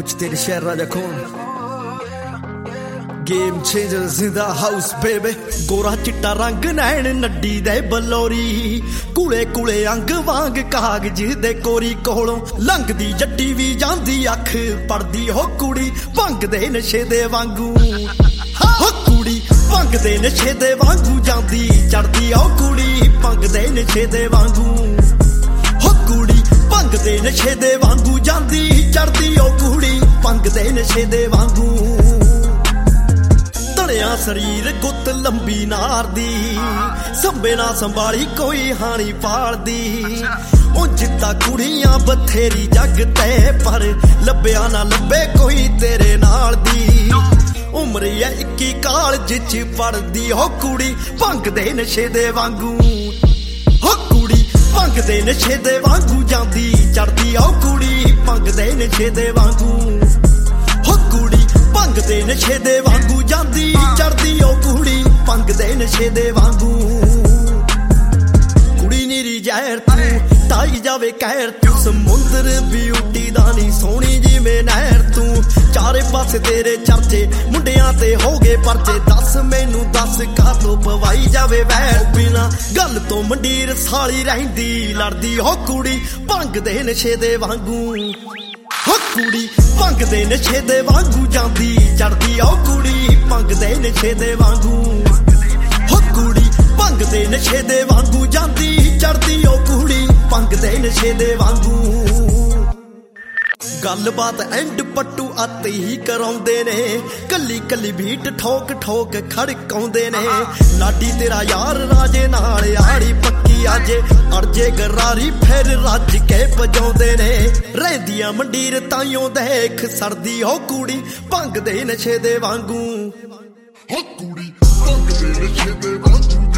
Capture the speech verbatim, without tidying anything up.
कुछ तेरे शहर राजा कौन game changers in the house बेबे गोरा चिट्टा रंग नैन नड्डी दे बलोरी कूले कूले अंग वांग कागज दे कोरी कोलों लंघदी जट्टी भी जांदी अख पड़दी हो कुड़ी भंग दे नशे दे वांगू हो कुड़ी भंग दे नशे दे वांगू जांदी चढ़दी हो कुड़ी भंग दे नशे दे वांगू हो कुड़ी भंग दे नशे दे वांगू जांदी चढ़दी हो कुड़ी भंग दे नशे दे वांगू शरीर गुत लंबी नार दी संबे ना संभाली कोई हानी पाल दी ओ जिद्दा कुड़ियां बथेरी जग ते पर लब्या ना लब्बे कोई तेरे नाल दी उम्र है इक्की कालज च पढ़दी हो कुड़ी भंग दे नशे दे वांगू हो कुड़ी भंग दे नशे दे वांगू जांदी चढ़दी हो कुड़ी भंग दे नशे दे वांगू हो कुड़ी भंग दे नशे दे वांगू जांदी चढ़दी ओ कुड़ी भंग दे नशे दे वांगू कुड़ी नीरी जहर तू ताई जावे कहर तू समुंदर ब्यूटी दा नी सोहनी जिवें नहर तू चारे पासे तेरे चर्चे मुंडियां ते हो गए परचे दस मैनू दस कातों पवाई जावे वैर बिना गल तो मंडीर साली रहिंदी लड़दी हो कुड़ी भंग दे नशे दे वांगू हो कुड़ी भंग दे नशे दे वांगू जांदी चढ़दी ओ कुड़ी भंग दे नशे दे वांगू हो कुड़ी भंग दे नशे दे वांगू जांदी चढ़दी ओ कुड़ी भंग दे नशे दे वांगू गलबात एंड पट्टू आते ही कराउंदे ने कली कली बीट ठोक ठोक खड़काउंदे ने लाडी तेरा यार राजे नाल यारी पक्की आजे अड़जे गरारी फिर रज के पजाउंदे ने रहदियां मंडीर ताइयों देख सरदी हो कुड़ी भंग दे नशे दे वांगू हो कुड़ी भंग दे नशे दे वांगू